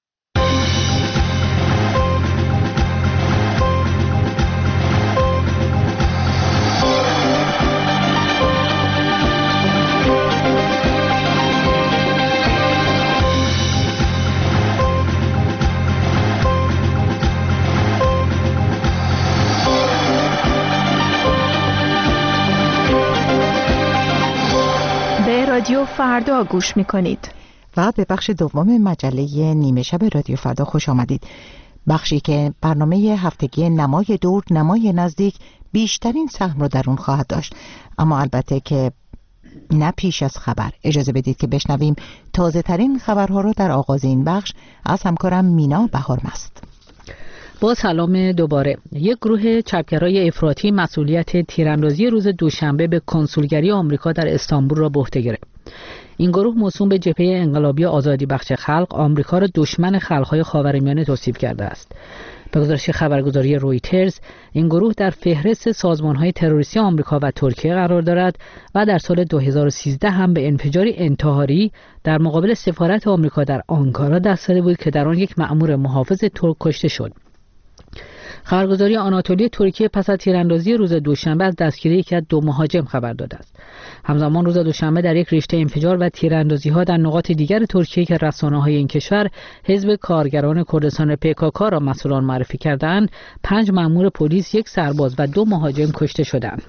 رادیو فردا گوش میکنید و به بخش دوم مجله نیمه شب رادیو فردا خوش آمدید. بخشی که برنامه هفتگی نمای دور نمای نزدیک بیشترین سهم رو در اون خواهد داشت، اما البته که نه پیش از خبر. اجازه بدید که بشنویم تازه ترین خبرها رو در آغاز این بخش از همکارم مینا بهارمست. با سلام دوباره. یک گروه چپگرای افراطی مسئولیت تیراندازی روز دوشنبه به کنسولگری آمریکا در استانبول را به عهده گرفت. این گروه موسوم به جبهه انقلابی آزادی بخش خلق آمریکا را دشمن خلق‌های خاورمیانه توصیف کرده است. به گزارش خبرگزاری رویترز، این گروه در فهرست سازمان‌های تروریستی آمریکا و ترکیه قرار دارد و در سال 2013 هم به انفجاری انتحاری در مقابل سفارت آمریکا در آنکارا دست داده بود که در آن یک مأمور محافظ ترک کشته شد. خبرگزاری آناتولی ترکیه پس از تیراندازی روز دوشنبه از دستگیری یکی از 2 مهاجم خبر داده است. همزمان روز دوشنبه در یک رشته انفجار و تیراندازی‌ها در نقاط دیگر ترکیه که رسانه‌های این کشور حزب کارگران کردستان PKK را مسئولان معرفی کردند، 5 مأمور پلیس، 1 سرباز و 2 مهاجم کشته شدند.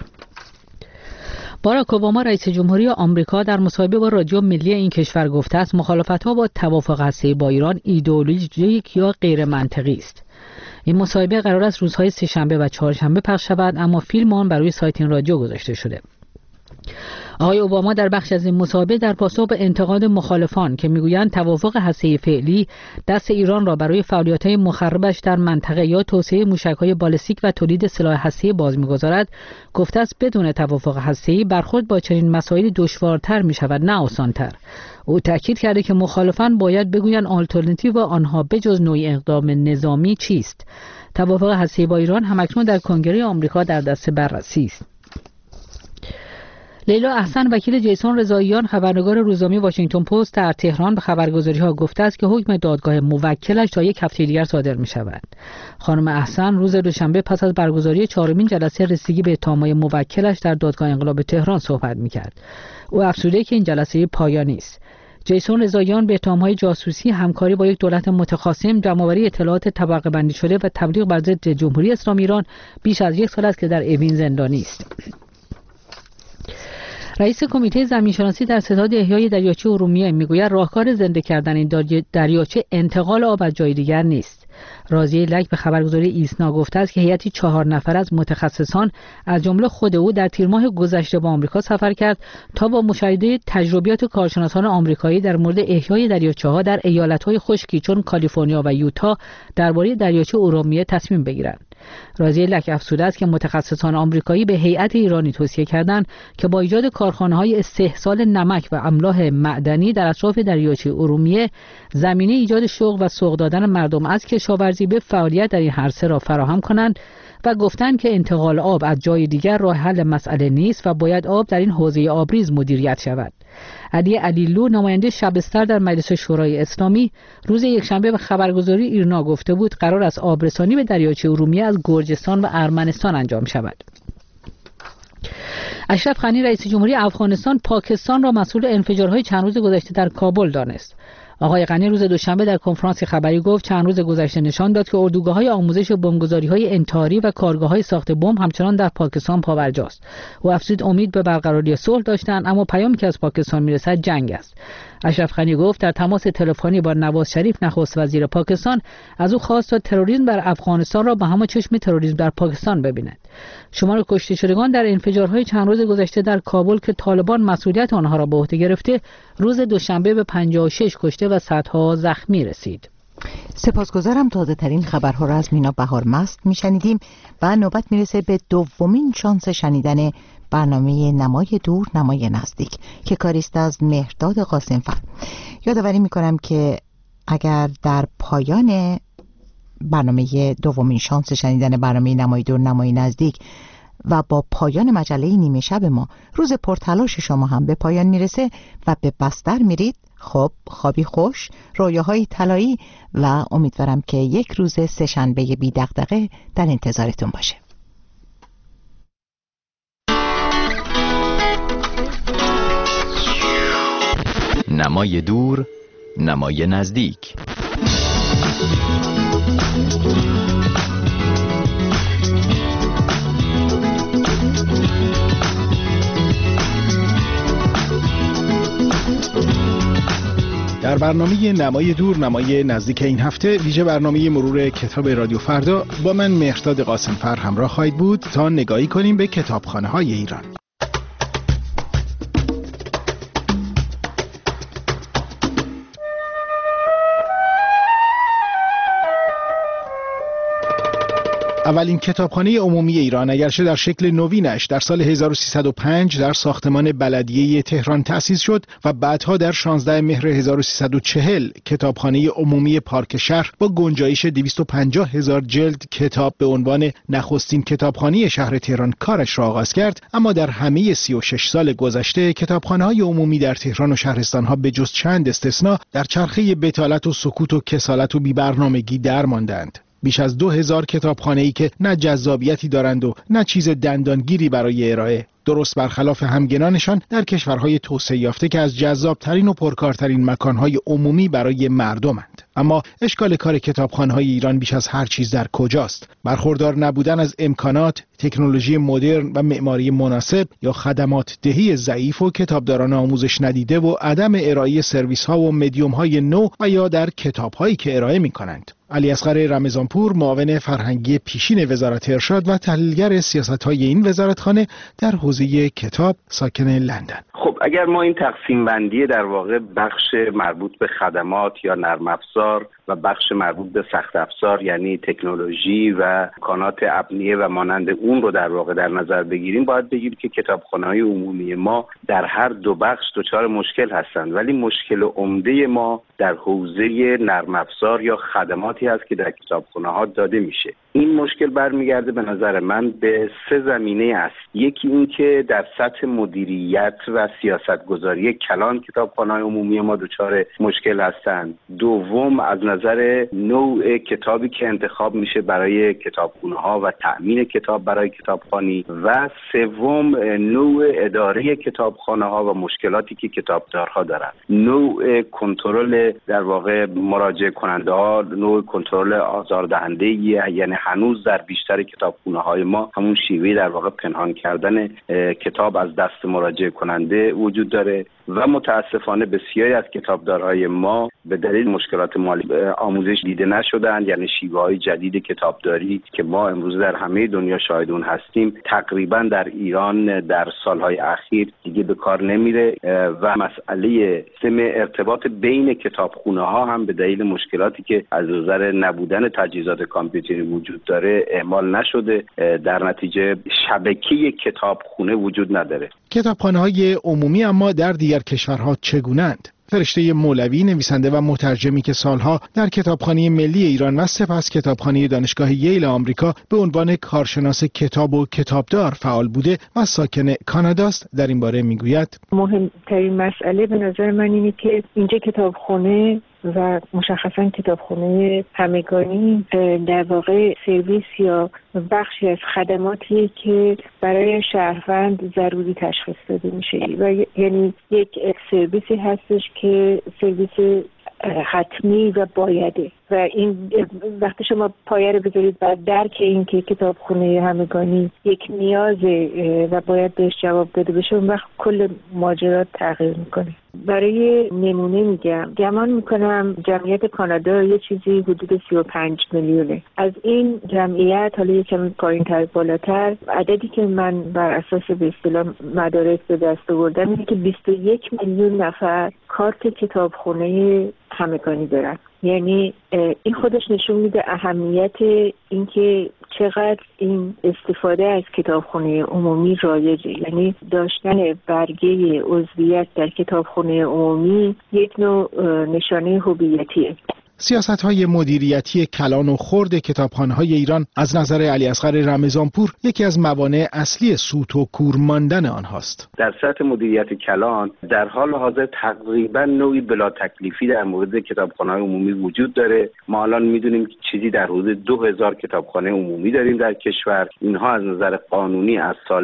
باراک اوباما رئیس جمهوری آمریکا در مصاحبه با رادیو ملی این کشور گفته است مخالفت‌ها با توافق هسته‌ای با ایران ایدئولوژیک یا غیر منطقی است. این مصاحبه قرار است روزهای سه‌شنبه و چهارشنبه پخش شود، اما فیلم آن بر روی سایت این رادیو گذاشته شده. آقای اوباما در بخش از این مصاحبه در پاسخ به انتقاد مخالفان که میگویند توافق هسته‌ای فعلی دست ایران را برای فعالیت‌های مخربش در منطقه یا توسعه موشک‌های بالستیک و تولید سلاح هسته‌ای باز می‌گذارد، گفته است بدون توافق هسته‌ای برخورد با چنین مسائلی دشوارتر می‌شود نه آسان‌تر. او تاکید کرده که مخالفان باید بگویند آلترناتیو آنها بجز نوعی اقدام نظامی چیست. توافق هسته‌ای با ایران همکنون در کنگره آمریکا در دست بررسی است. لیلا احسن وکیل جیسون رضاییان خبرنگار روزنامه واشنگتن پست در تهران به خبرگزاری‌ها گفته است که حکم دادگاه موکلش تا 1 هفته دیگر صادر می‌شود. خانم احسن روز دوشنبه پس از برگزاری 4مین جلسه رسیدگی به اتهام‌های موکلش در دادگاه انقلاب تهران صحبت می‌کرد. او افزوده که این جلسه پایانی است. جیسون رضاییان به اتهام‌های جاسوسی، همکاری با یک دولت متخاصم، جمع‌آوری اطلاعات طبقه بندی شده و تبلیغ بر ضد جمهوری اسلامی ایران بیش از 1 سال است که در اوین زندانی است. رئیس کمیته زمین‌شناسی در ستاد احیای دریاچه ارومیه میگوید راهکار زنده کردن این دریاچه انتقال آب از جای دیگر نیست. راضیه لک به خبرگزاری ایسنا گفته است که هیئتی 4 نفر از متخصصان از جمله خود او در تیر ماه گذشته به آمریکا سفر کرد تا با مشاهده تجربیات کارشناسان آمریکایی در مورد احیای دریاچه‌ها در ایالت‌های خشکی چون کالیفرنیا و یوتا درباره دریاچه ارومیه تصمیم بگیرند. راضیه لک افزوده است که متخصصان آمریکایی به هیئت ایرانی توصیه کردند که با ایجاد کارخانه‌های استحصال نمک و املاح معدنی در اطراف دریاچه ارومیه زمینه ایجاد شغل و سوق دادن مردم از کشاورزی به فعالیت در این عرصه را فراهم کنند و گفتند که انتقال آب از جای دیگر راه حل مسئله نیست و باید آب در این حوزه آبریز مدیریت شود. علی علیلو نماینده شبستر در مجلس شورای اسلامی روز یکشنبه به خبرگزاری ایرنا گفته بود قرار است آبرسانی به دریاچه ارومیه از گرجستان و ارمنستان انجام شود. اشرف غنی رئیس جمهوری افغانستان پاکستان را مسئول انفجارهای چند روز گذشته در کابل دانست. آقای غنی روز دوشنبه در کنفرانس خبری گفت چند روز گذشته نشان داد که اردوگاه‌های آموزش بمبگذاری‌های انتحاری و کارگاه‌های ساخت بمب همچنان در پاکستان پابرجاست. او افزود امید به برقراری صلح داشتند، اما پیامی که از پاکستان میرسد جنگ است. اشرف غنی گفت در تماس تلفنی با نواز شریف نخست وزیر پاکستان از او خواست تا تروریسم در افغانستان را به همان چشم تروریسم در پاکستان ببیند. شمار کشته شدگان در انفجارهای چند روز گذشته در کابل که طالبان مسئولیت آنها را به عهده گرفته، روز دوشنبه به 56 کشته و صدها زخمی رسید. سپاسگزارم. تازه ترین خبرها را از مینا بهار مست میشنیدیم و نوبت میرسه به دومین شانس شنیدن برنامه نمای دور نمای نزدیک که کاریست از مهرداد قاسمفر. یادآوری میکنم که اگر در پایان برنامه دومین شانس شنیدن برنامه نمای دور نمای نزدیک و با پایان مجله نیمه شب ما روز پرتلاش شما هم به پایان میرسه و به بستر میرید، خب خوابی خوش، رویاهای طلایی و امیدوارم که یک روز سه‌شنبه بی دغدغه در انتظارتون باشه. نمای دور نمای نزدیک. در برنامه نمای دور نمای نزدیک این هفته ویژه برنامه مرور کتاب رادیو فردا با من مهرداد قاسمفر همراه خواهید بود تا نگاهی کنیم به کتابخانه‌های ایران. اولین کتابخانه عمومی ایران اگرچه در شکل نوینش در سال 1305 در ساختمان بلدیه تهران تأسیس شد و بعدها در 16 مهر 1340 کتابخانه عمومی پارک شهر با گنجایش 250,000 جلد کتاب به عنوان نخستین کتابخانه شهر تهران کارش را آغاز کرد، اما در همه 36 سال گذشته کتابخانه‌های عمومی در تهران و شهرستان‌ها به جز چند استثناء در چرخه بتالت و سکوت و کسالت و بی‌برنامگی درماندند. بیش از 2000 کتابخانه‌ای که نه جذابیتی دارند و نه چیز دندانگیری برای ارائه، درست برخلاف همگنانشان در کشورهای توسعه یافته که از جذابترین و پرکارترین مکانهای عمومی برای مردمند. اما اشکال کار کتابخانه‌های ایران بیش از هر چیز در کجاست؟ برخوردار نبودن از امکانات، تکنولوژی مدرن و معماری مناسب یا خدمات دهی ضعیف و کتابداران آموزش ندیده و عدم ارائه سرویس‌ها و مدیوم‌های نو و یا در کتاب‌هایی که ارائه می‌کنند. علی اصغر رمضانپور، معاون فرهنگی پیشین وزارت ارشاد و تحلیلگر سیاست‌های این وزارتخانه در حوزه کتاب، ساکن لندن. خب اگر ما این تقسیم بندی در واقع بخش مربوط به خدمات یا نرم افزار و بخش مربوط به سخت افزار یعنی تکنولوژی و امکانات ابنیه و مانند اون رو در واقع در نظر بگیریم، باید بگیم که کتابخانه‌های عمومی ما در هر دو بخش دچار مشکل هستند، ولی مشکل عمده ما در حوزه نرم افزار یا خدماتی هست که در کتابخانه‌ها داده میشه. این مشکل برمیگرده به نظر من به سه زمینه است. یکی این که در سطح مدیریت و سیاستگذاری کلان کتابخانه‌های عمومی ما دچار مشکل هستند. دوم از نظر نوع کتابی که انتخاب میشه برای کتابخانه‌ها و تأمین کتاب برای کتابخوانی و سوم نوع اداره کتابخانه‌ها و مشکلاتی که کتابدارها دارند. نوع کنترل در واقع مراجعه کننده ها، نوع کنترل آزاردهنده، یعنی هنوز در بیشتر کتابخانه‌های ما همون شیوه در واقع پنهان کردن کتاب از دست مراجعه کننده وجود داره و متاسفانه بسیاری از کتابدارهای ما به دلیل مشکلات مالی آموزش دیده نشدند، یعنی شیوه‌های جدید کتابداری که ما امروز در همه دنیا شاهد اون هستیم تقریبا در ایران در سالهای اخیر دیگه به کار نمیره و مسئله سیستم ارتباط بین کتابخانه‌ها هم به دلیل مشکلاتی که از نظر نبودن تجهیزات کامپیوتری وجود داره اعمال نشده، در نتیجه شبکه کتابخانه وجود نداره. کتابخانه‌های عمومی اما در دیگر کشورها چگونه‌اند؟ فرشته مولوی، نویسنده و مترجمی که سالها در کتابخانه ملی ایران و سپس کتابخانه دانشگاه ییل آمریکا به عنوان کارشناس کتاب و کتابدار فعال بوده و ساکن کاناداست، در این باره میگوید: مهمترین مسئله به نظر من اینه که اینجا کتابخانه و مشخصا کتابخونه همگانی در واقع سرویس یا بخشی از خدماتیه که برای شهروند ضروری تشخیص داده میشه و یعنی یک سرویسی هستش که سرویس حتمی و بایده و این وقتی شما پایه رو بذارید بر درک این که کتابخونه همگانی یک نیازه و باید بهش جواب داده بشه، اون وقت کل ماجرا تغییر میکنه. برای نمونه میگم، گمان میکنم جمعیت کانادا یه چیزی حدود 35 میلیونه. از این جمعیت، حالا یه کمی پایین‌تر بالاتر، عددی که من بر اساس به اصطلاح مدارک به دست آوردم اینه که 21 میلیون نفر کارت کتابخونه همگانی دارن. یعنی این خودش نشون میده اهمیت اینکه چقدر این استفاده از کتابخونه عمومی رایجه. یعنی داشتن برگه عضویت در کتابخونه عمومی یک نوع نشانه هویتیه. سیاست‌های مدیریتی کلان و خرد کتابخانه‌های ایران از نظر علیاصغر رمضانپور یکی از موانع اصلی سوت و کور ماندن آنهاست. در سطح مدیریت کلان در حال حاضر تقریبا نوعی بلا تکلیفی در مورد کتابخانه‌های عمومی وجود داره. ما الان می‌دونیم که چیزی در حدود 2000 کتابخانه عمومی داریم در کشور. اینها از نظر قانونی از سال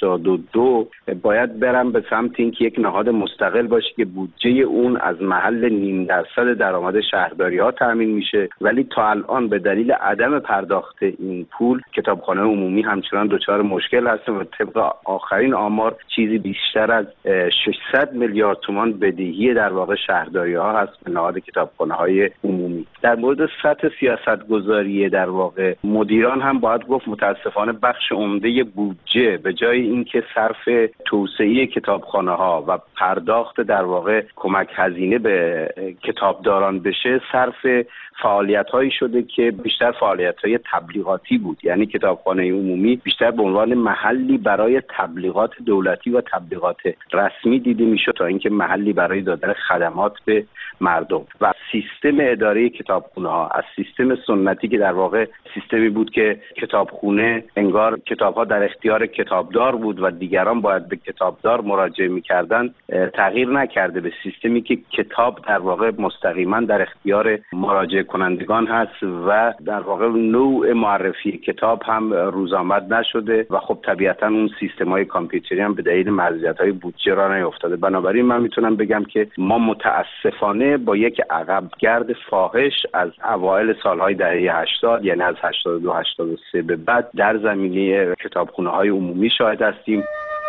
82 باید برن به سمت اینکه یک نهاد مستقل باشه که بودجه اون از محل 0.5% درآمد شهرداری تامین میشه، ولی تا الان به دلیل عدم پرداخت این پول کتابخانه عمومی همچنان دچار مشکل هست و طبق آخرین آمار چیزی بیشتر از 600 میلیارد تومان بدهی در واقع شهرداری ها هست به نهاد کتابخانه های عمومی. در مورد سطح سیاست گذاری در واقع مدیران هم باید گفت متاسفانه بخش عمده بودجه به جای اینکه صرف توسعه کتابخانه ها و پرداخت در واقع کمک هزینه به کتابداران بشه صرف فعالیت‌هایی شده که بیشتر فعالیت‌های تبلیغاتی بود. یعنی کتابخانه عمومی بیشتر به عنوان محلی برای تبلیغات دولتی و تبلیغات رسمی دیده میشد تا اینکه محلی برای دادن خدمات به مردم. و سیستم اداره کتابخونه‌ها از سیستم سنتی که در واقع سیستمی بود که کتابخونه انگار کتاب‌ها در اختیار کتابدار بود و دیگران باید به کتابدار مراجعه می‌کردند، تغییر نکرده به سیستمی که کتاب در واقع مستقیما در اختیار مراجعه کنندگان هست و در واقع نوع معرفی کتاب هم روزآمد نشده و خب طبیعتا اون سیستم‌های کامپیوتری هم به دلیل مزیت‌های بودجه را نیفتاده. بنابراین من میتونم بگم که ما متاسفانه با یک عقبگرد فاحش از اوایل سالهای دهه 80 یعنی از 82 83 به بعد در زمینه کتابخانه‌های عمومی شاهد هستیم.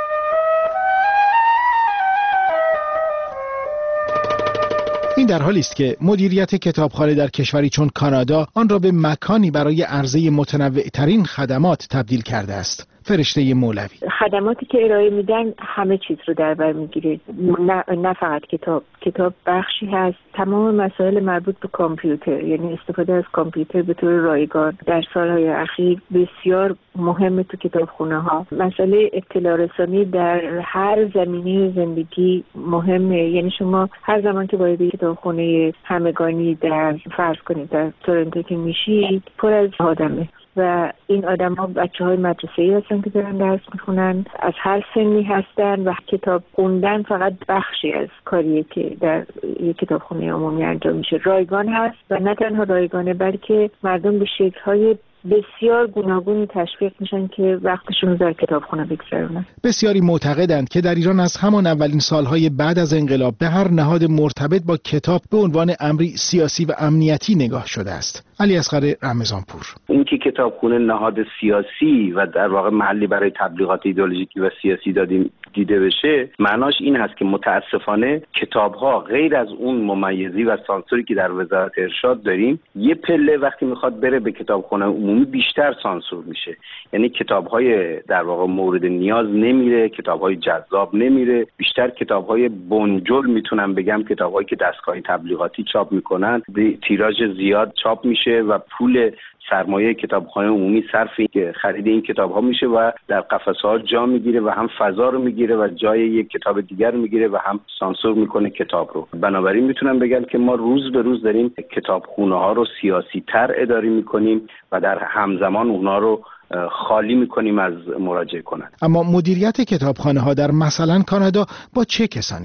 این در حالی است که مدیریت کتابخانه در کشوری چون کانادا آن را به مکانی برای عرضه متنوع‌ترین خدمات تبدیل کرده است. فرشته مولوی: خدماتی که ارائه میدن همه چیز رو در بر میگیره، نه فقط کتاب بخشی هست. تمام مسائل مربوط به کامپیوتر، یعنی استفاده از کامپیوتر به طور رایگان در سالهای اخیر بسیار مهمه تو کتابخونه ها. مسئله اطلاع رسانی در هر زمینه زندگی مهمه. یعنی شما هر زمان که وارد کتابخونه همگانی در فرض کنید در تورنتو که میشید، پر از آدمه و این آدم‌ها بچه‌های مدرسه‌ای هستن که دارن درس می‌خونن، از هر سنی هستن و کتاب خوندن فقط بخشی از کاریه که در یک کتابخانه عمومی انجام میشه. رایگان هست و نه تنها رایگانه بلکه مردم به شکل‌های بسیار گوناگونی تشویق میشن که وقتشون رو در کتابخونه بگذرونن. بسیاری معتقدند که در ایران از همان اولین سالهای بعد از انقلاب به هر نهاد مرتبط با کتاب به عنوان امری سیاسی و امنیتی نگاه شده است. علیاصغر رمضانپور: اینکه کتابخونه نهاد سیاسی و در واقع محلی برای تبلیغات ایدئولوژیکی و سیاسی دیده بشه، معناش این هست که متاسفانه کتاب‌ها غیر از اون ممیزی و سانسوری که در وزارت ارشاد داریم، یه پله وقتی میخواد بره به کتابخونه عمومی بیشتر سانسور میشه. یعنی کتاب‌های در واقع مورد نیاز نمیره، کتاب‌های جذاب نمیره، بیشتر کتاب‌های بنجل میتونم بگم، کتاب‌هایی که دستگاه تبلیغاتی چاپ میکنن، تیراژ زیاد چاپ میشه و پول سرمایه کتابخانه عمومی صرف خرید این کتاب‌ها میشه و در قفسه‌ها جا میگیره و هم فضا رو میگیره و جای یک کتاب دیگر میگیره و هم سانسور میکنه کتاب رو. بنابراین میتونم بگم که ما روز به روز داریم کتابخونه‌ها رو سیاسی‌تر اداره میکنیم و در همزمان اونها رو خالی میکنیم از مراجعه کنند. اما مدیریت کتابخانه‌ها در مثلا کانادا با چه کسانی است؟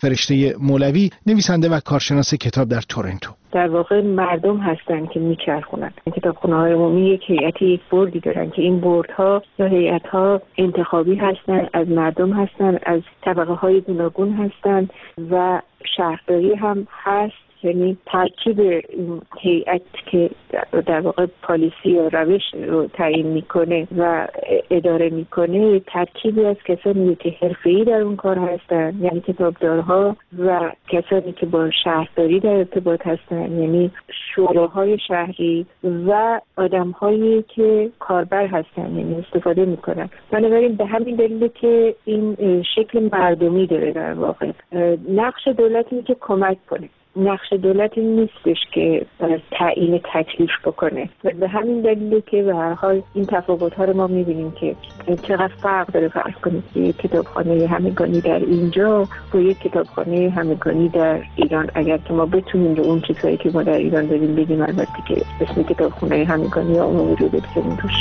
فرشته مولوی، نویسنده و کارشناس کتاب در تورنتو. در واقع مردم هستن که میچرخونن. کتابخونه‌های عمومی یک هیئتی، یک بوردی دارن که این بوردها یا هیئت‌ها انتخابی هستن، از مردم هستن، از طبقه‌های گوناگون هستن و شهرداری هم هست. یعنی ترکیب این هیئت که در واقع پالیسی و روش رو تعیین میکنه و اداره میکنه ترکیبی از کسانی که حرفه‌ای در اون کار هستن، یعنی کتابدارها، و کسانی که با شهرداری در ارتباط هستن، یعنی شوراهای شهری، و آدم‌هایی که کاربر هستن، یعنی استفاده میکنن. بنابراین به همین دلیل که این شکل مردمی داره در واقع. نقش دولت اینه که کمک کنه. نقش دولت این نیستش که تعیین تکلیف بکنه و به همین دلیل که به هر حال این تفاوت‌ها رو ما می‌بینیم که چقدر فرق داره. فرض کنید که یک کتابخانه همگانی در اینجا با یک کتابخانه همگانی در ایران، اگر که ما بتونیم به اون چیزایی که ما در ایران داریم بگیم، البته که اسم کتابخانه همگانی عمومی رو بذاریم توش.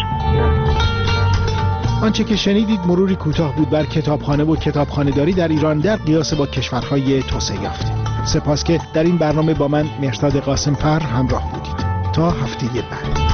آنچه که شنیدید مروری کوتاه بود بر کتابخانه و کتابخانه‌داری در ایران در قیاس با کشورهای توسعه یافته. سپاس که در این برنامه با من مهرداد قاسم‌فر همراه بودید. تا هفته بعد.